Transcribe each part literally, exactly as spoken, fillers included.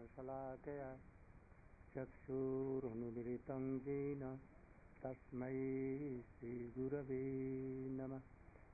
शलाकया चक्षुरुन्मिलितं येन तस्मै श्रीगुरवे नमः।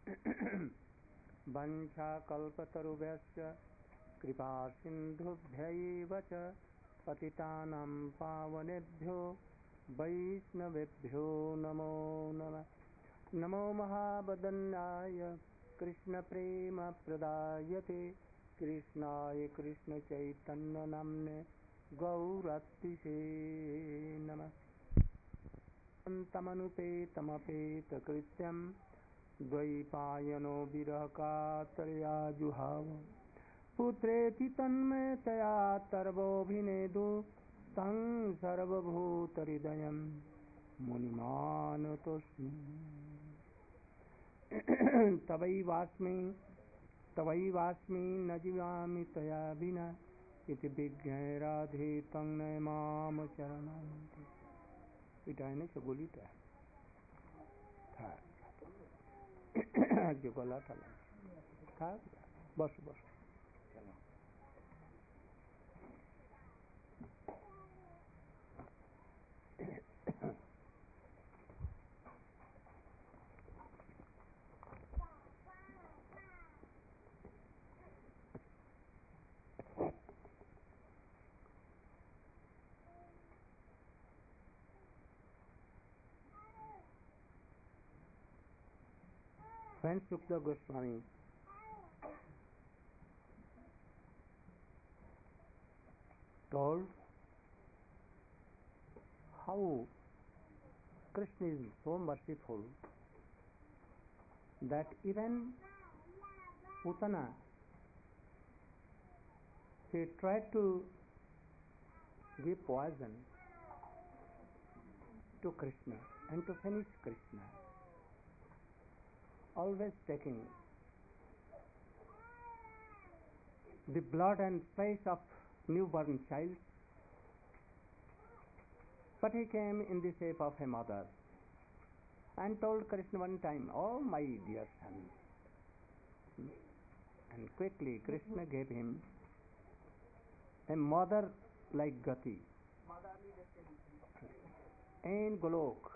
वंशाकल्पतरुभ्यश्च कृपासिन्धुभ्यैव च पतितानां पावनेभ्यो वैष्णवेभ्यो नमो नमः। नमो महावदन्याय कृष्णप्रेमप्रदायते कृष्णाय कृष्णचैतन्यनाम्ने गौरतिसे नमः। तमनुपेतमपेतकृत्यं द्वैपायनो विरहकातरया जुहाव पुत्रेति तन्मयतया तर्वोऽभिनेदु तं सर्वभूतहृदयं मुनिमानतोऽस्मि। तवैवास्मि तवैवास्मि न जीवामि तया विना इति विज्ञाय राधे तं नमाम चरणं। इटाने से बोलीता था जो गला था था बस बस चलो। When Sukta Goswami told how Krishna is so merciful that even Putana, he tried to give poison to Krishna and to finish Krishna, always taking the blood and flesh of newborn child, but he came in the shape of a mother and told Krishna one time, "Oh my dear son," and quickly Krishna gave him a mother like Gati in Golok.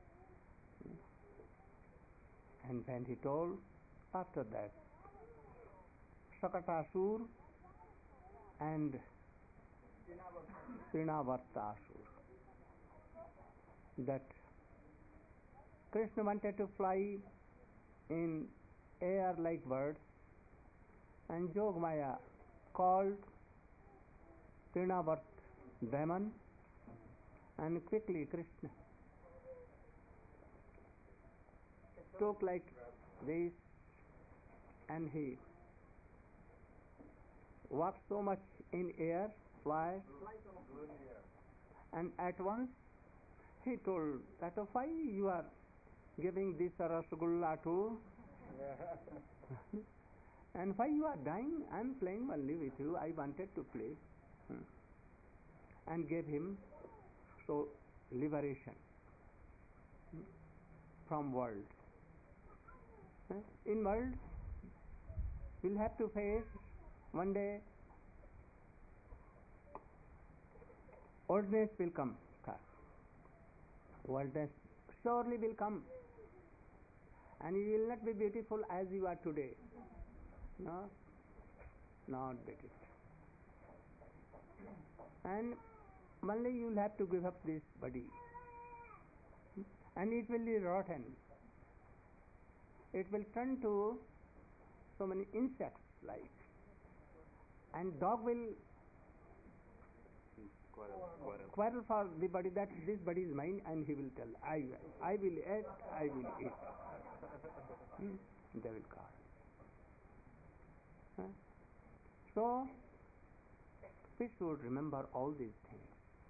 And then he told, after that, Sakatasur and Trinavartasur, that Krishna wanted to fly in air like birds, and Jogmaya called Trinavart demon, and quickly Krishna took like this, and he walked so much in air, fly, and at once he told that, "Why you are giving this rasgulla to and why you are dying? I am playing only with you. I wanted to play," and gave him so liberation from world. In world, we'll have to face one day oldness will come. Oldness surely will come, and you will not be beautiful as you are today. No, not beautiful. And only you will have to give up this body, and it will be rotten. It will turn to so many insects like, and dog will quarrel, quarrel. quarrel for the body, that this body is mine, and he will tell, I, I will eat, I will eat. hmm? They will quarrel. Huh? So, we should remember all these things.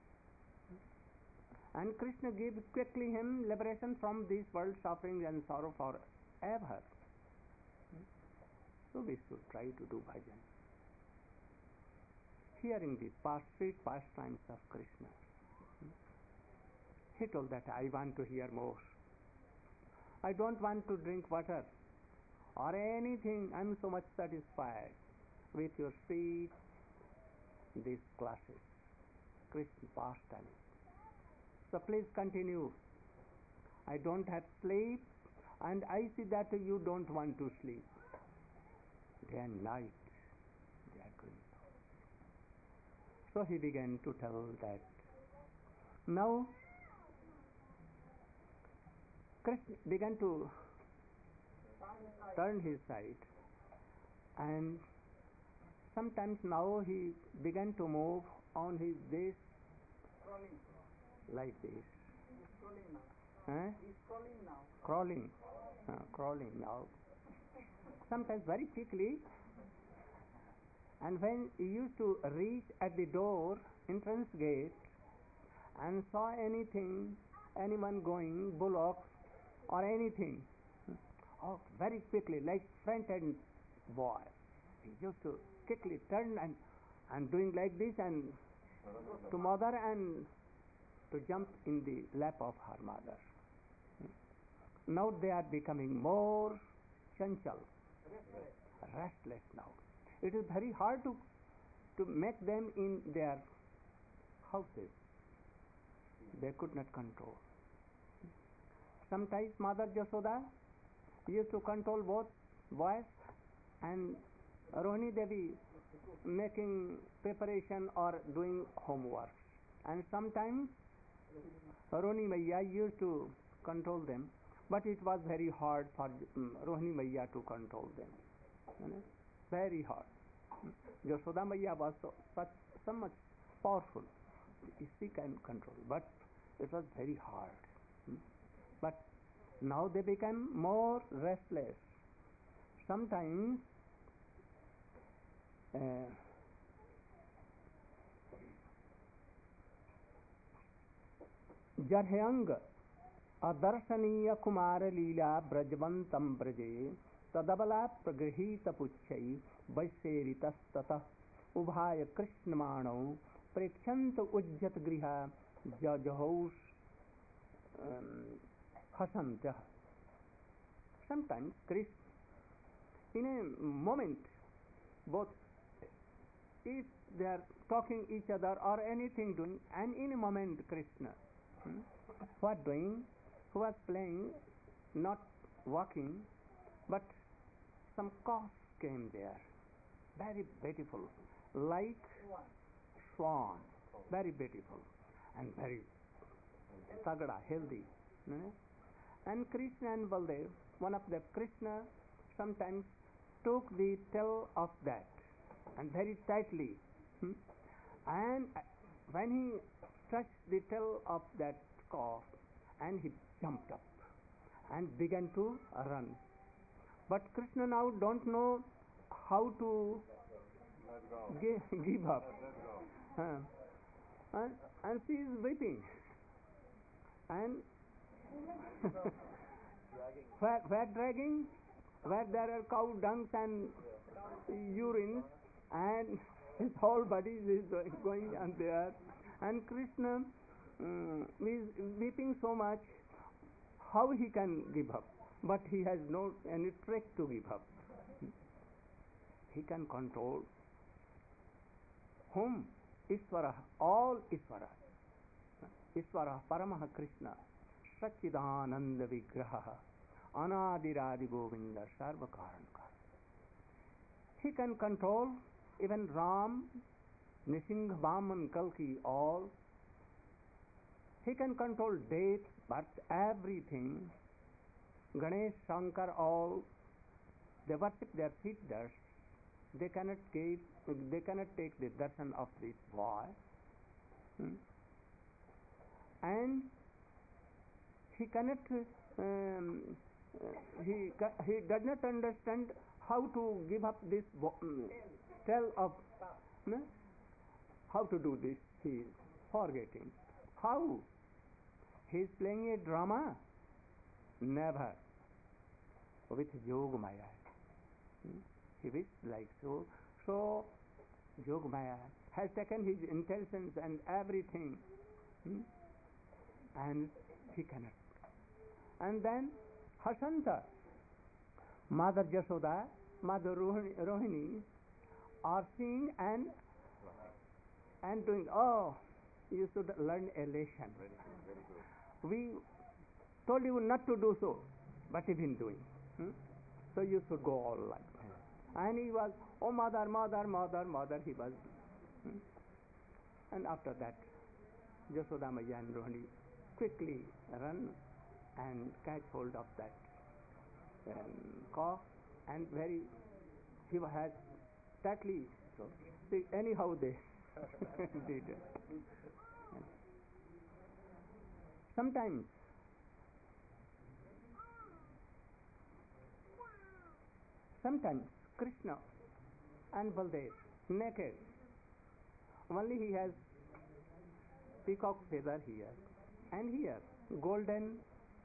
And Krishna gave quickly him liberation from this world suffering and sorrow forever. So we should try to do bhajan, hearing the past sweet pastimes of Krishna. He told that I want to hear more. I don't want to drink water or anything. I am so much satisfied with your sweet, the these classes, Krishna pastime. So please continue. I don't have sleep, and I see that you don't want to sleep. Day and night they are going. So he began to tell that now Krishna began to turn his side, and sometimes now he began to move on his this like this. Huh? He's crawling now. Crawling, uh, crawling now. Sometimes very quickly, and when he used to reach at the door, entrance gate, and saw anything, anyone going, bullocks or anything, oh, very quickly, like front-end boy, he used to quickly turn and and doing like this and to mother and to jump in the lap of her mother. Now they are becoming more chanchal, Restless. restless now. It is very hard to to make them in their houses. They could not control. Sometimes Mother Jasoda used to control both boys, and Rohini Devi making preparation or doing homework. And sometimes Rohini Maiya used to control them, but it was very hard for um, Rohini Maiya to control them. You know? Very hard. Jasoda Maiya was so, such so much powerful. She can control, but it was very hard. But now they became more restless. Sometimes uh, Jarhyang अदर्शनीय Kumar लीला ब्रजवंतम ब्रजे तदबला प्रगृहीत पुच्छै वैशेरितस्ततः उभाय कृष्णमाणौ प्रेक्षन्त उज्जत गृह जजहौष हसन्त्यः. Sometimes Krishna, in a moment, both if they are talking each other or anything doing, and in a moment Krishna, hmm, what doing? Who was playing, not walking, but some calf came there, very beautiful, like swan, very beautiful and very sagada, healthy. And Krishna and Baldev, one of them, Krishna sometimes took the tail of that and very tightly, hmm? and when he touched the tail of that calf, and he jumped up and began to run. But Krishna now don't know how to give, give up. Uh, and, and she is weeping. And where, where dragging? Where there are cow dungs and urine, and his whole body is going on there. And Krishna um, is weeping so much, how he can give up? But he has no any trick to give up. He can control whom? Isvara, all Isvara. Isvara, Paramaha Krishna, Satchidananda Vigraha, Anadiradi Govinda, Sarva Karankar. He can control even Ram, Nisingha, Vaman, Kalki, all. He can control death, birth, everything. Ganesh, Shankar, all. They worship their feet dust. They cannot give, they cannot take the darshan of this boy. Hmm? And he cannot, um, he he does not understand how to give up this um, tale of, hmm? how to do this. He is forgetting. How? He is playing a drama? Never. With Yogamaya. Hmm? He wished like so. So, Yogamaya has taken his intelligence and everything. Hmm? And he cannot. And then Hasanta, Mother Jasoda, Mother Rohini are seeing and and doing, oh, you should learn a lesson. Very good, very good. We told you not to do so, but you've been doing. Hmm? So you should go all like that. And he was, oh mother, mother, mother, mother, he was. Hmm? And after that, Yashoda Maya and Rohini quickly run and catch hold of that um, cock, and very, he had tightly, so see, anyhow they did. Sometimes sometimes Krishna and Baldev naked, only he has peacock feather here and here golden.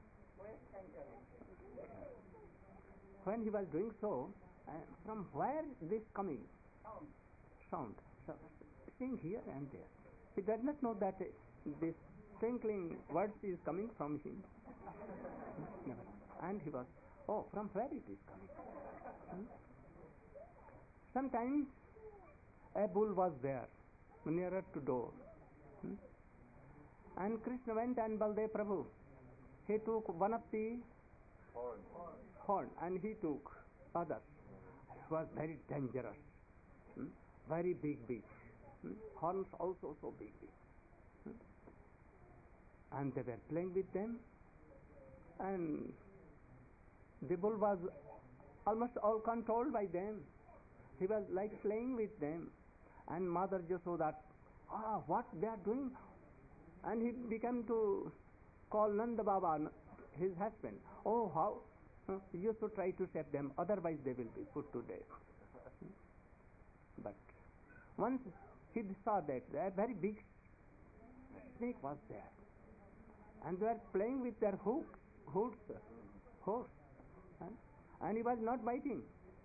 When he was doing so, uh, from where this coming sound, so, sing here and there, he does not know that uh, this twinkling words is coming from him. Never. And he was, oh, from where it is coming? Hmm? Sometimes a bull was there nearer to door. Hmm? And Krishna went, and Baldev Prabhu, he took one of the Horn. horn and he took others. It was very dangerous. Hmm? Very big beast. Hmm? Horns also so big big. Hmm? And they were playing with them, and the bull was almost all controlled by them. He was like playing with them, and Mother Yashoda, ah, what they are doing? And he began to call Nanda Baba, his husband. Oh, how? Huh? You should try to save them, otherwise they will be put to death. But once he saw that a very big snake was there, and they were playing with their hooks, hooks, hooks, huh? And he was not biting.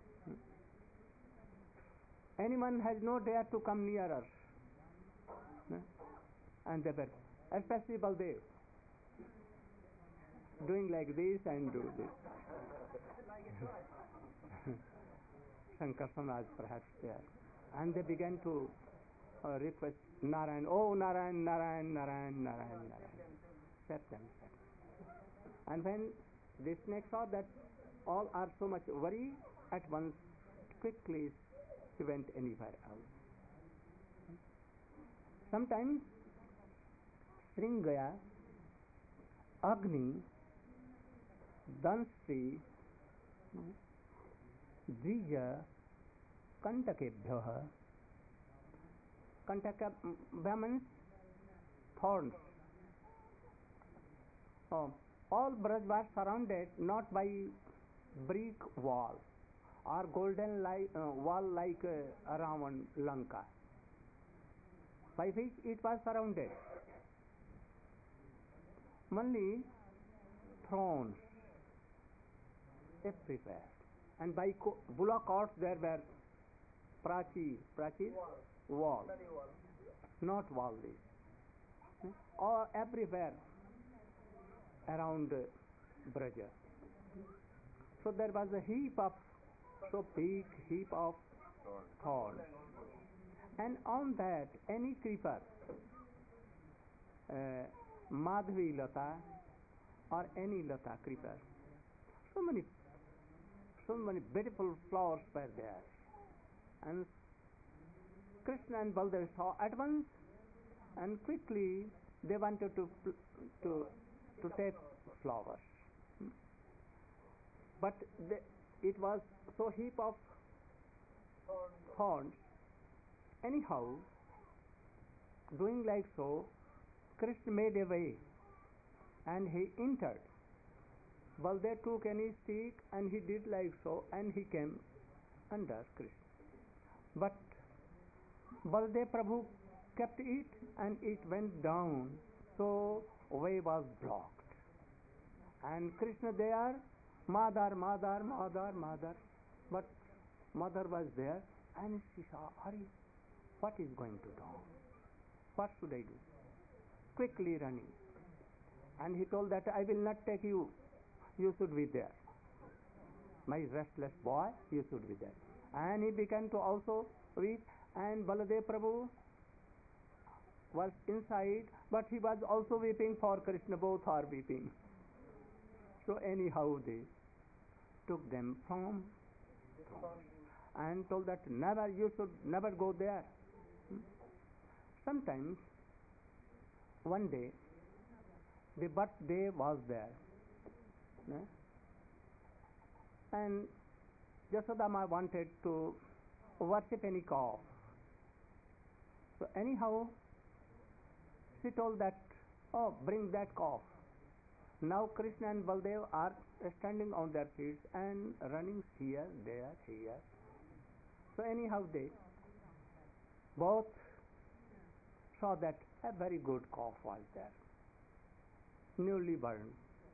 Anyone has no dare to come nearer. Huh? And they were, especially Baldev, doing like this and do this. Shankar Samaj perhaps there. And they began to uh, request Narayan, oh Narayan, Narayan, Narayan, Narayan, Narayan. Set them, set them. And when the snake saw that all are so much worried, at once quickly he went anywhere else. Sometimes Sringaya, Agni, Dansri, Dvija, Kantakebhyaha. Kantaka means thorns. Oh, all Braj was surrounded not by brick wall or golden like, uh, wall like uh, around Lanka, by which it was surrounded. Only thrones everywhere, and by co- bullock carts there were prachi, prachi wall, not wall this, hmm? Or everywhere around uh, Braja. So there was a heap of, so big heap of Horn. thorns, and on that any creeper, uh, Madhvi Lata or any Lata creeper, so many, so many beautiful flowers were there, and Krishna and Baldev saw at once, and quickly they wanted to to to take flowers, but they, it was so heap of thorns. Anyhow, doing like so, Krishna made a way, and he entered. Baldev took any stick and he did like so, and he came under Krishna. But Baldev Prabhu kept it, and it went down, so way was blocked. And Krishna there, Mother, Mother, Mother, Mother. But Mother was there, and she saw, Hari, what is going to do? What should I do? Quickly running. And he told that I will not take you. You should be there. My restless boy, you should be there. And he began to also weep, and Baladev Prabhu was inside, but he was also weeping for Krishna. Both are weeping. So anyhow they took them from and told that never, you should never go there. Hmm? Sometimes one day the birthday was there, eh? and Yasodama wanted to worship any calf. So anyhow she told that, oh, bring that calf. Now Krishna and Baldev are standing on their feet and running here, there, here. So anyhow they both saw that a very good calf was there, newly born,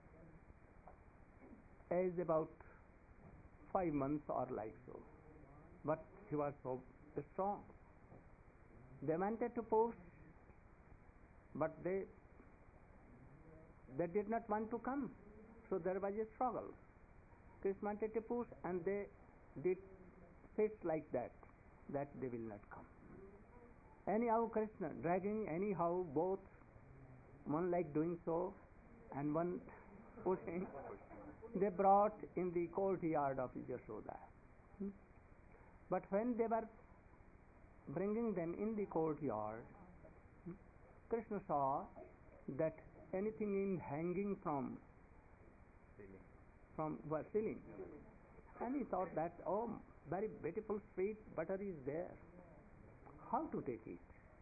age about five months or like so, but he was so strong. They wanted to push, but they they did not want to come, so there was a struggle. Krishna wanted to push, and they did fits like that, that they will not come. Anyhow Krishna dragging, anyhow both, one like doing so and one pushing, they brought in the courtyard of Yashoda. Hmm? But when they were bringing them in the courtyard, hmm, Krishna saw that anything in hanging from Ceiling. from well, ceiling, and he thought that, oh, very beautiful sweet butter is there, how to take it?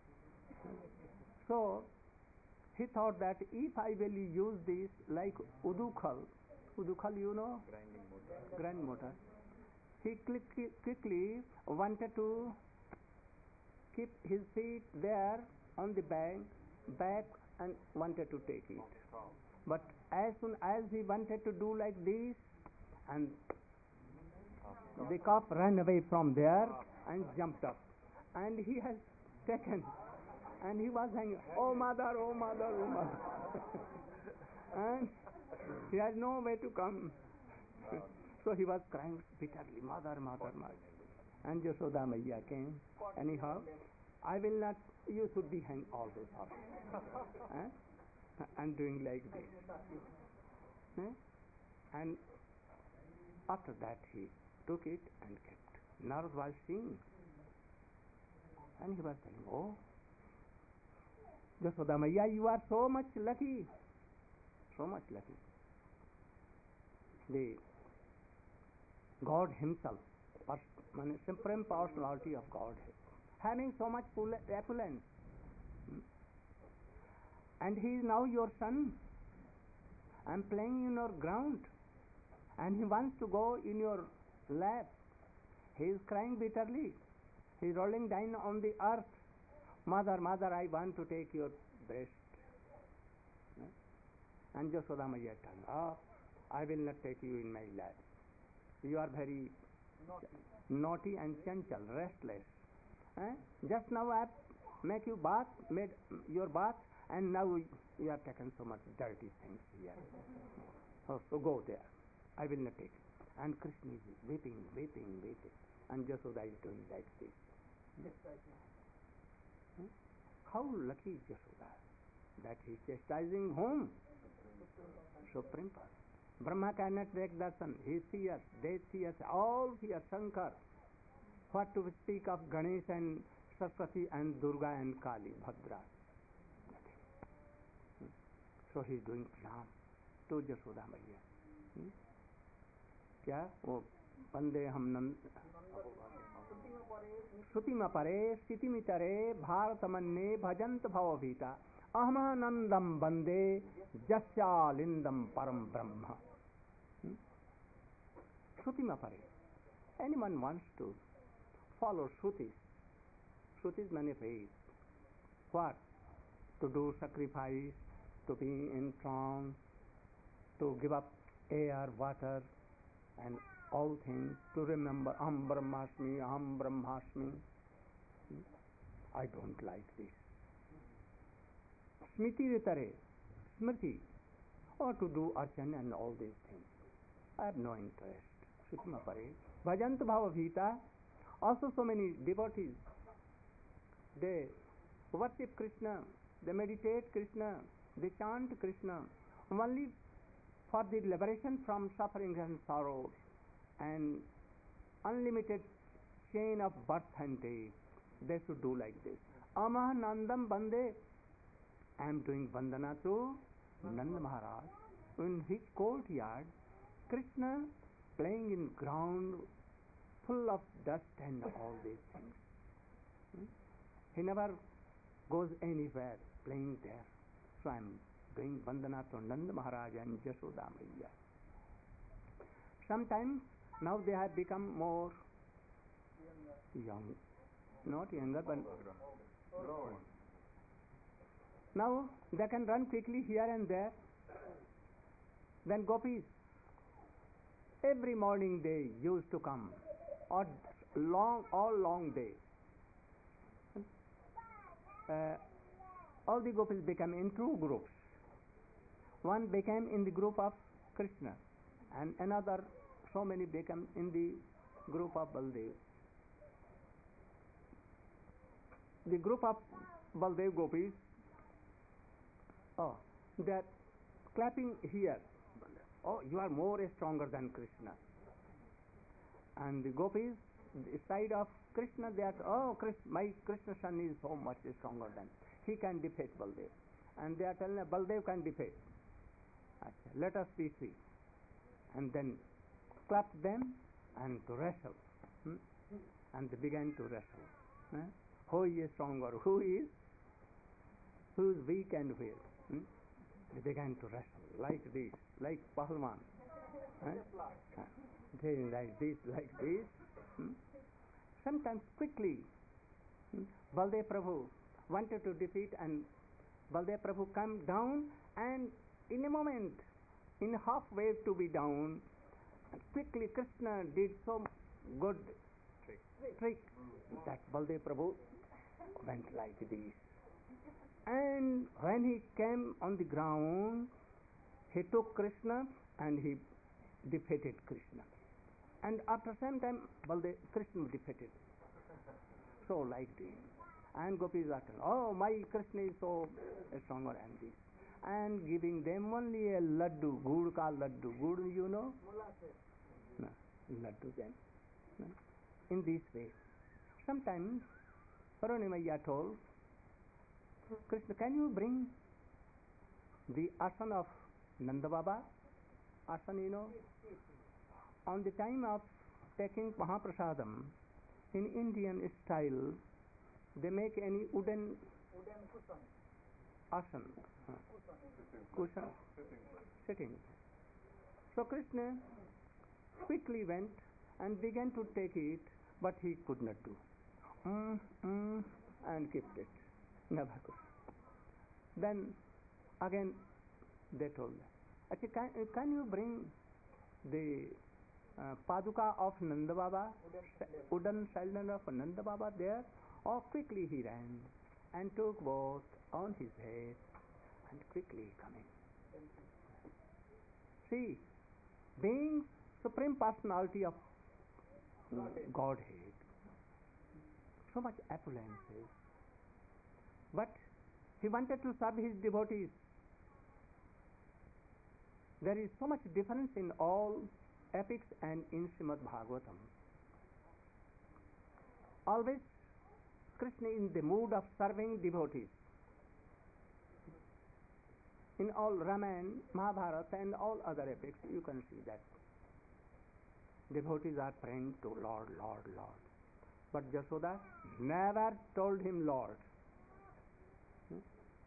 So he thought that if I will use this like udukal, udukal you know, Grinding motor. grand motor, he quickly, quickly wanted to keep his feet there on the bank, back, and wanted to take it. But as soon as he wanted to do like this, and the calf ran away from there and jumped up, and he has taken, and he was hanging, oh mother, oh mother, oh mother. And he had no way to come. So he was crying bitterly, mother, mother, mother. And Yashoda Maiya came. Anyhow, I will not, you should be hanged always, always. eh? And doing like this. Eh? And after that he took it and kept. Narad was seeing. And he was telling, oh, Yashoda Maiya, you are so much lucky. So much lucky. The God himself, supreme personality of Godhead, having so much opulence, and he is now your son, and playing in your ground, and he wants to go in your lap. He is crying bitterly. He is rolling down on the earth. Mother, mother, I want to take your breast. And Yashoda Maiya told, oh, I will not take you in my lap. You are very naughty, naughty and chanchal, restless. Eh? Just now I make you bath, made your bath, and now you have taken so much dirty things here. So, so go there. I will not take it. And Krishna is weeping, weeping, weeping. And Yashoda is doing like this. Hmm? How lucky is Yashoda that he is chastising whom? Supreme Person. Brahma cannot take darshan. He sees, they see us, all see us, Shankar. What to speak of Ganesh and Saraswati and Durga and Kali, Bhadra. Hmm? So he is doing pranam to Yashoda Maiya. Hmm? क्या वो वंदे हम नंद श्रुतिम परे स्थितिमितरे भारतमन्ये भजंत भवभीता अहमानंदम वंदे जस्यालिंदम परम ब्रह्म. Shrutima pare. Anyone wants to follow Shrutis. Shrutis means faith. What? To do sacrifice, to be in trance, to give up air, water, and all things, to remember Aham Brahmasmi, Aham Brahmasmi. I don't like this. Smriti Ritare, Smriti, or to do archan and all these things. I have no interest. Shrutima Pare. Bhajant Bhava Bhita. Also so many devotees, they worship Krishna, they meditate Krishna, they chant Krishna, only for the liberation from suffering and sorrows and unlimited chain of birth and death. They should do like this. Amahanandam Bande. I am doing Vandana to Nanda Maharaj. In his courtyard, Krishna playing in ground full of dust and all these things. Hmm? He never goes anywhere playing there. So I am doing Vandana to Nanda Maharaj and Jashoda Maiya. Sometimes now they have become more young, not younger, but now they can run quickly here and there. Then gopis, every morning they used to come, or long, all long day. Uh, all the gopis became in two groups. One became in the group of Krishna, and another, so many became in the group of Baldev. The group of Baldev gopis, oh, they are clapping here. Oh, you are more stronger than Krishna. And the gopis, the side of Krishna, they are, oh, Krishna, my Krishna son is so much stronger than, he can defeat Baldev. And they are telling, Baldev can defeat. Let us be free. And then clap them and to wrestle. Hmm? And they began to wrestle. Huh? Who is stronger? Who is? Who is weak and weak? Hmm? They began to wrestle like this, like Pahalwan. Huh? They like this, like this. Hmm? Sometimes quickly, hmm? Baldev Prabhu wanted to defeat, and Baldev Prabhu came down, and in a moment, in half wave to be down, and quickly Krishna did so good trick, trick that Baldev Prabhu went like this. And when he came on the ground, he took Krishna and he defeated Krishna. And after some time, Baldev, Krishna defeated. So like this. And gopis are telling, oh, my Krishna is so stronger than this. And giving them only a laddu, gur ka laddu. Gur, you know? No, laddu them. No. In this way. Sometimes, Parunimaya told, Krishna, can you bring the asana of Nanda Baba? Asana, you know? On the time of taking Mahaprasadam, in Indian style, they make any wooden asana, huh? cushion, sitting. So Krishna quickly went and began to take it, but he could not do. Mm, mm, and kept it. Never could. Then again they told, actually, can, can you bring the uh, Paduka of Nanda Baba, wooden sandal of Nanda Baba there? Oh, quickly he ran and took both on his head and quickly coming. See, being Supreme Personality of Godhead, so much appearances, but he wanted to serve his devotees. There is so much difference in all epics and in Srimad Bhagavatam. Always Krishna in the mood of serving devotees. In all Ramayana, Mahabharata and all other epics, you can see that devotees are praying to Lord, Lord, Lord. But Jashoda never told him Lord. Hmm?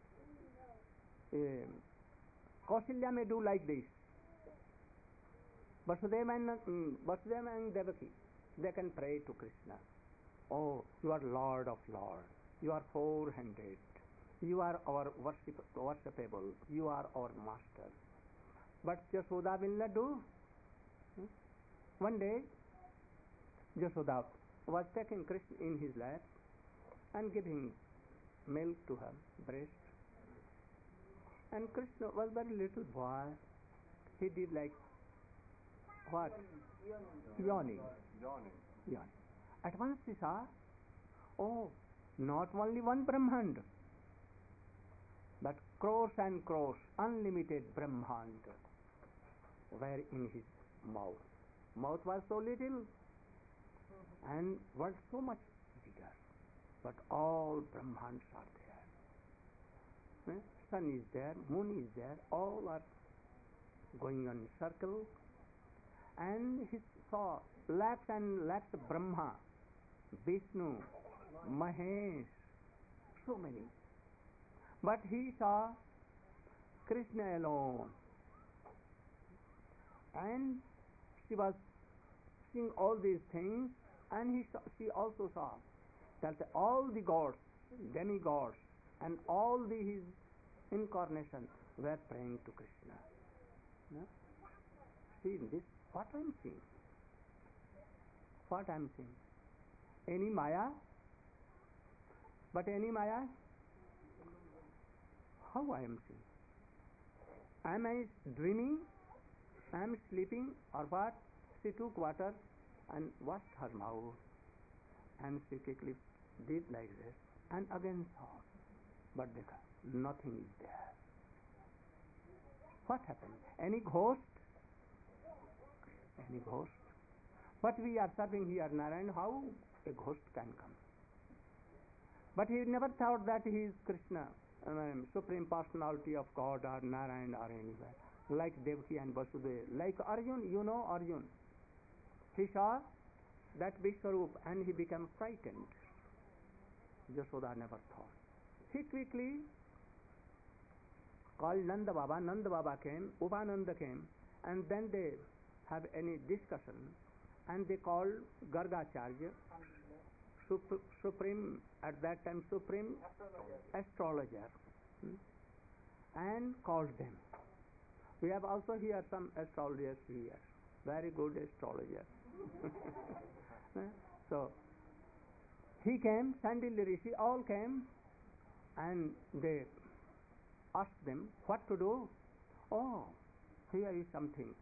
Uh, Kausalya may do like this. Vasudeva and, um, Vasudeva and Devaki, they can pray to Krishna. Oh, you are Lord of Lord. You are four-handed. You are our worship, worshipable. You are our master. But Jashoda will not do. Hmm? One day, Jashoda was taking Krishna in his lap and giving milk to her breast. And Krishna was very little boy. He did like what? Yawning. Yawning. Yawning. At once he saw, oh, not only one Brahmand, but crores and crores, unlimited Brahmand were in his mouth. Mouth was so little and was so much bigger, but all Brahmands are there. Eh? Sun is there, moon is there, all are going on circle, and he saw lakhs and lakhs of Brahma, Vishnu, Mahesh, so many. But he saw Krishna alone, and she was seeing all these things, and he saw, she also saw that all the gods, demigods, and all the his incarnations were praying to Krishna. No? See this, what I am seeing? What I am seeing? Any Maya? But any Maya? How I am seeing? Am I dreaming? Am I sleeping or what? She took water and washed her mouth, and she quickly did like this, and again saw. But dekha, nothing is there. What happened? Any ghost? Any ghost? What we are serving here, Narayan, how a ghost can come? But he never thought that he is Krishna, um, Supreme Personality of God or Narayan or anywhere. Like Devaki and Vasudeva, like Arjun, you know Arjun. He saw that Vishwarup and he became frightened. Yashoda never thought. He quickly called Nanda Baba. Nanda Baba came, Upananda came, and then they have any discussion, and they called Gargacharya, Sup- Supreme, at that time Supreme Astrologer, hmm, and called them. We have also here some astrologers here, very good astrologers. So he came, Sandilya Rishi, all came, and they asked them what to do. Oh, here is something.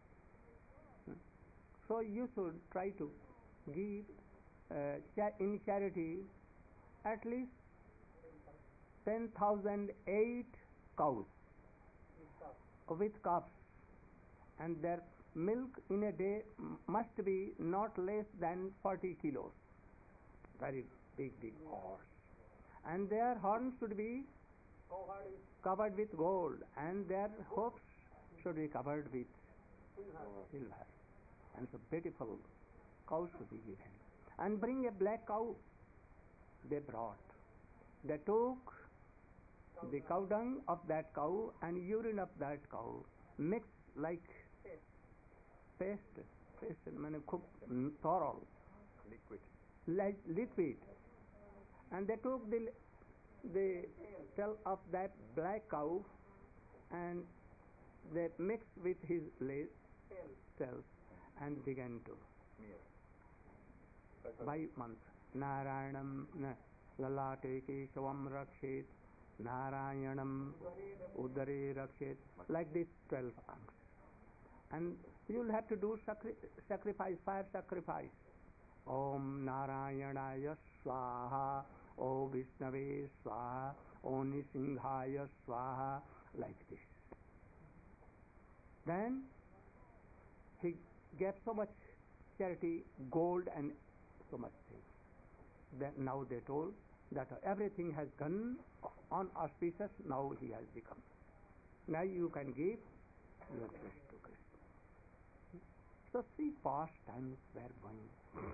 So you should try to give uh, cha- in charity at least ten thousand eight cows with calves, and their milk in a day must be not less than forty kilos. Very big, big horse. And their horns should be covered with gold, and their hoofs should be covered with silver. And so beautiful cows should be given. And bring a black cow. They brought. They took the cow dung of that cow and urine of that cow, mixed like paste, paste, mane khub thorough, liquid, like liquid, and they took the the tail of that black cow and they mixed with his leg, tail, and began to smear. by month. Narayanam lalate keshavam rakshet, Narayanam udare rakshet, like this twelve anks. And you'll have to do sacri- sacrifice, fire sacrifice. Om Narayanaya Swaha, O Vishnave Swaha, O Nisinghaya Swaha, like this. Then he gave so much charity, gold and so much things. Then now they told that everything has gone on auspicious, now he has become. Now you can give your best to Krishna. So three past times were going.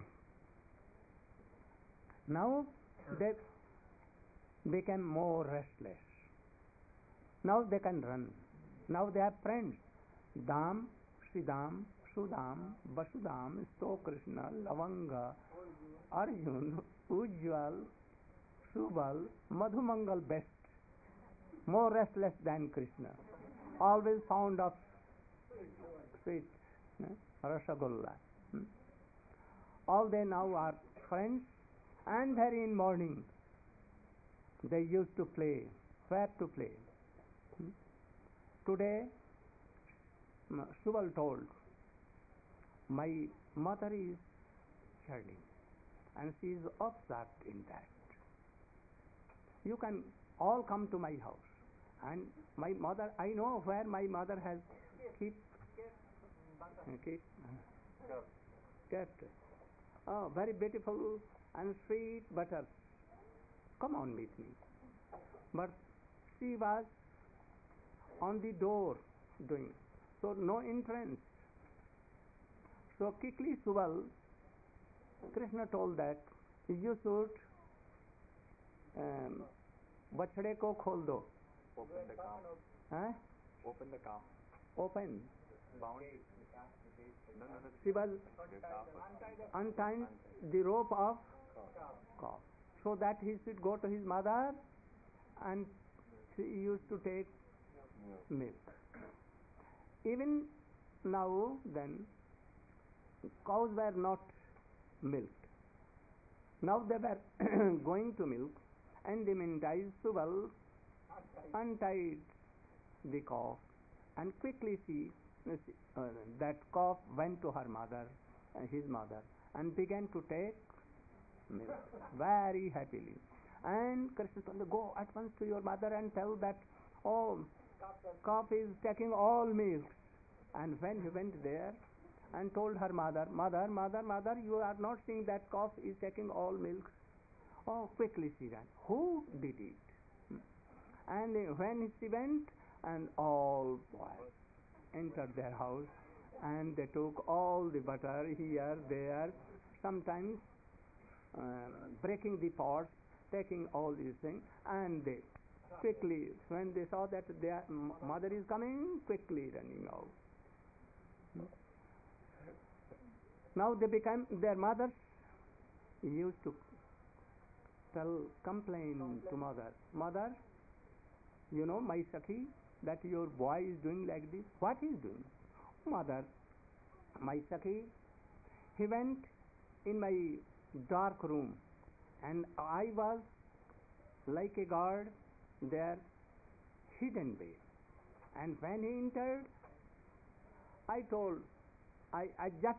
Now they became more restless. Now they can run. Now they have friends. Dam, Sridam, Sudam, Vasudam, Sto Krishna, Lavanga, Arjun, Ujjwal, Subal, Madhumangal best. More restless than Krishna. Always fond of sweet. Eh? Rasagulla. Hmm? All they now are friends, and very in morning they used to play. Where to play? Hmm? Today, Subal told, my mother is shedding, and she is absorbed in that. you can all come to my house. And my mother, I know where my mother has keep, uh, keep uh, kept. Oh, very beautiful and sweet butter. Come on with me. But she was on the door doing, so no entrance. So quickly Subal, Krishna told that you should um, बछड़े को खोल दो. Open the calf. Huh? Open the calf. Open. Bound. No, no, no. Subal The calf was untied the rope of calf. calf, so that he should go to his mother, and she used to take milk. Even now, then, cows were not milked. Now they were going to milk, and the meantime Subal untied the calf, and quickly she, uh, that calf went to her mother, uh, his mother, and began to take milk very happily. And Krishna told, go at once to your mother and tell that, oh, calf is taking all milk. And when he went there and told her mother, mother, mother, mother, you are not seeing that calf is taking all milk. Oh, quickly she ran. Who did it? And when she went, and all boys entered their house, and they took all the butter here, there, sometimes uh, breaking the pots, taking all these things, and they quickly, when they saw that their mother is coming, quickly running out. Now they became, their mothers used to tell, complain to mother, mother, you know, my Sakhi, that your boy is doing like this. What he is doing? Mother, my Sakhi, he went in my dark room, and I was like a guard there, hidden way. And when he entered, I told, I, I just,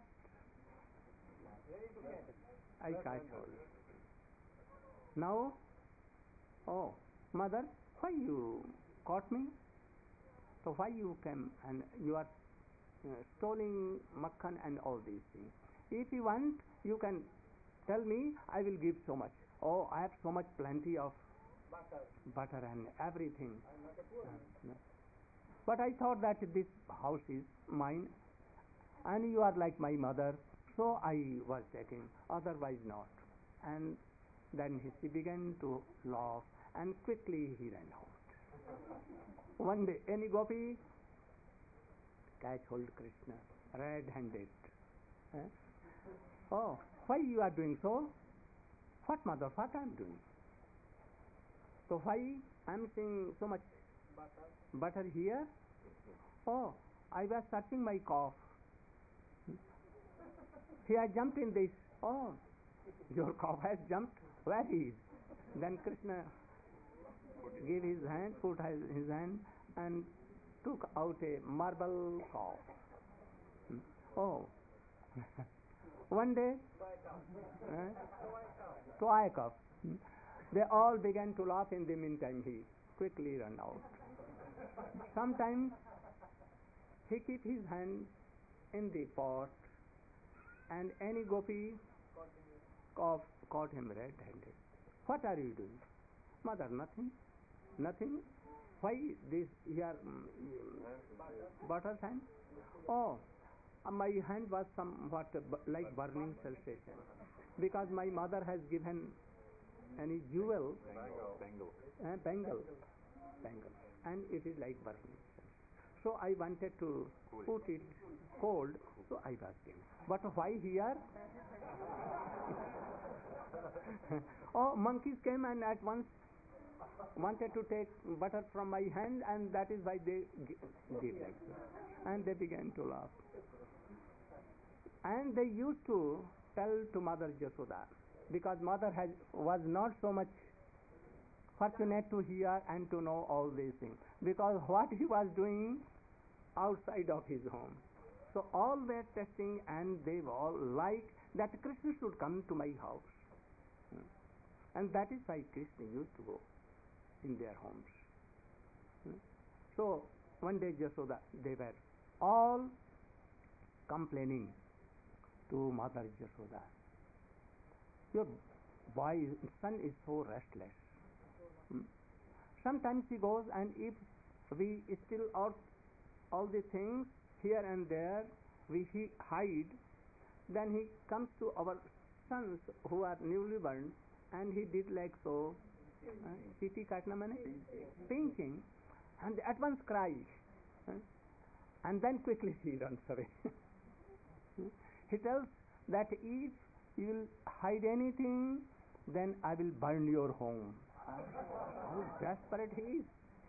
I can't hold. Now, oh, mother, why you caught me? So why you came and you are uh, stealing makhan and all these things? If you want, you can tell me, I will give so much. Oh, I have so much plenty of butter, butter and everything. Uh, no. But I thought that this house is mine, and you are like my mother, so I was taking, otherwise not. And then he, she began to laugh, and quickly he ran out. One day, any gopi catch hold Krishna, red-handed. Eh? Oh, why you are doing so? What, mother, what I am doing? So why I am seeing so much butter, butter here? Oh, I was searching my cough. He has jumped in this. Oh, your cough has jumped. Where he is? Then Krishna gave his hand, put his hand, and took out a marble cough. Oh, one day, eh, toy cough. They all began to laugh. In the meantime, he quickly ran out. Sometimes he keep his hand in the pot, and any gopi cough, caught him red-handed. What are you doing? Mother, nothing. Nothing. Why this here um, butter's hand? Oh, uh, my hand was somewhat uh, bu- like burning sensation, because my mother has given any jewel, Bangle. Bangle. uh, bangle, bangle, and it is like burning. So I wanted to Cool. put it cold, so I was giving. But why here? Oh, monkeys came and at once wanted to take butter from my hand, and that is why they g- gave like that. And they began to laugh. And they used to tell to Mother Jasoda, because mother has, was not so much fortunate to hear and to know all these things, because what he was doing outside of his home. So all were testing, and they all like that Krishna should come to my house. Hmm. And that is why Krishna used to go in their homes. Hmm? So one day Jasoda, they were all complaining to Mother Jasoda. Your boy, son is so restless. Hmm? Sometimes he goes, and if we steal out all the things here and there, we he hide, then he comes to our sons who are newly born, and he did like so, chiti katna mane, pinching, and at once cry, uh, and then quickly he runs away. He tells that if you will hide anything, then I will burn your home. How desperate he is.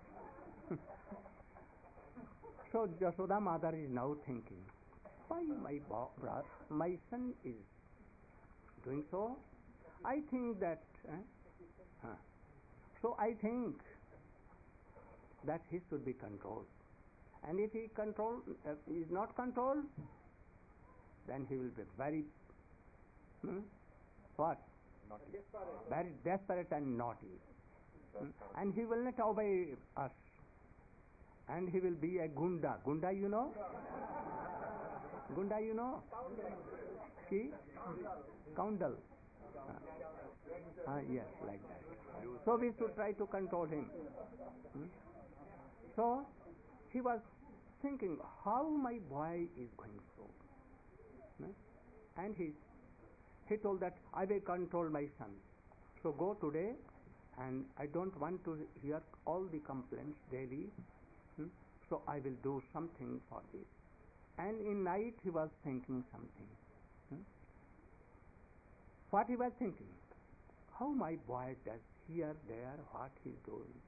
So Jasoda mother is now thinking, why my bo- bro- my son is doing so? I think that, eh? huh. so I think that he should be controlled. And if he control uh, is not controlled, then he will be very, hmm? what? Naughty. Very desperate and naughty. Hmm? And he will not obey us. And he will be a gunda. Gunda, you know? Gunda, you know? Ki? Coundal. Ah, uh, yes, like that. So we should try to control him. Hmm? So he was thinking, how my boy is going so. Hmm? And he, he told that I will control my son. So go today, and I don't want to hear all the complaints daily. Hmm? So I will do something for this. And in night he was thinking something. Hmm? What he was thinking? How my boy does here, there, what he is doing.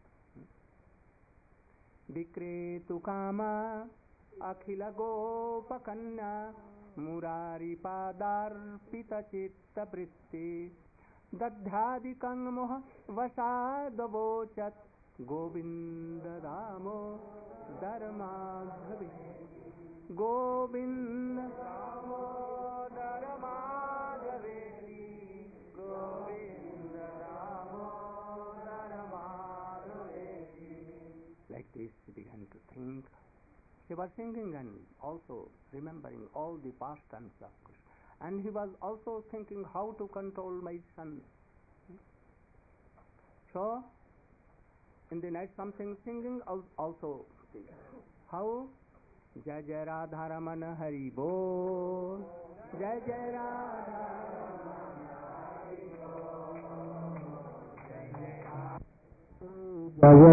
Vikretu kama akhila gopakanna murari padarpita chitta vritti dadhyadikang moha vasadavochat govinda damo dharmadhavi govinda damo dharmadhaveti govinda damo dharmadhaveti. Like this he began to think. He was thinking and also remembering all the pastimes of Krishna. And he was also thinking how to control my son. So, in the night something singing also. How? Jai Jai Radha Ramana Hari Bol. Jai Jai Radha Jaya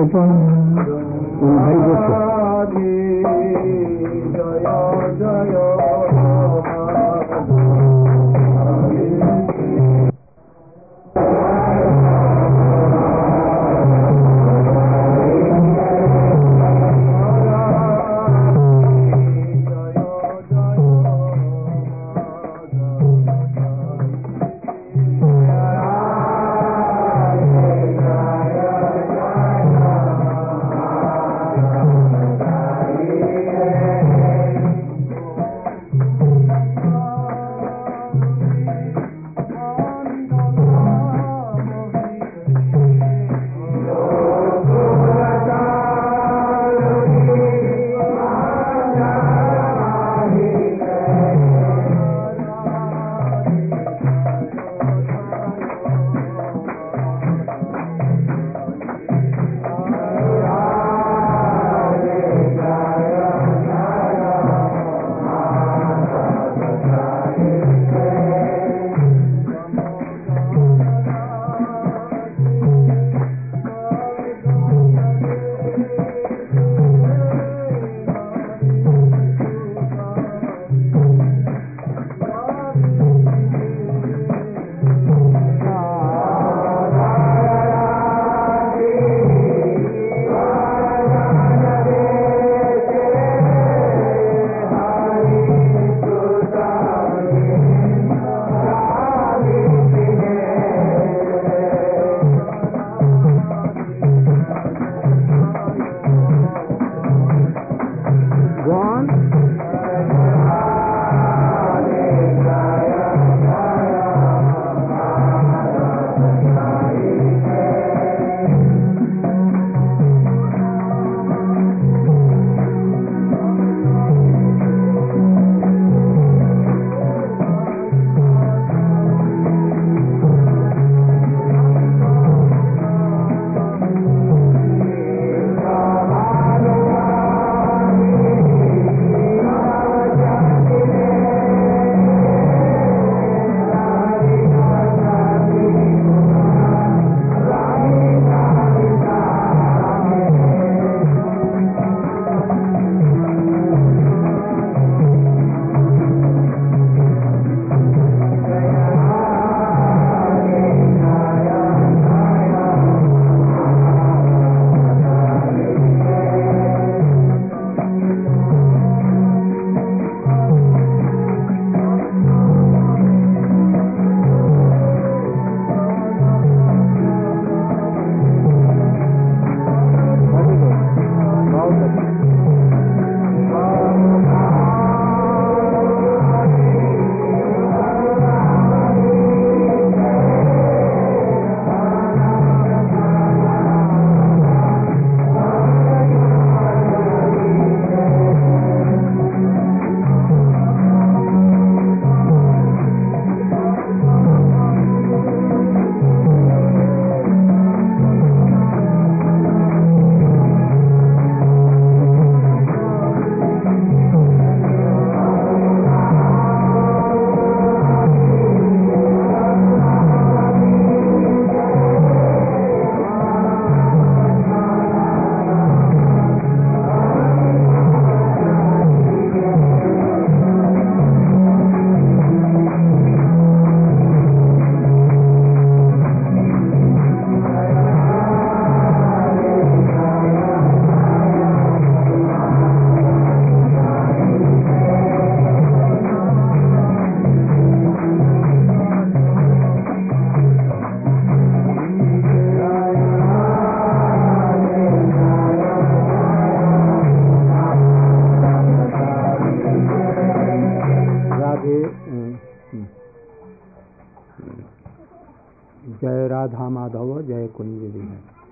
Jaya Jaya Madhav जय कुंज विहारी।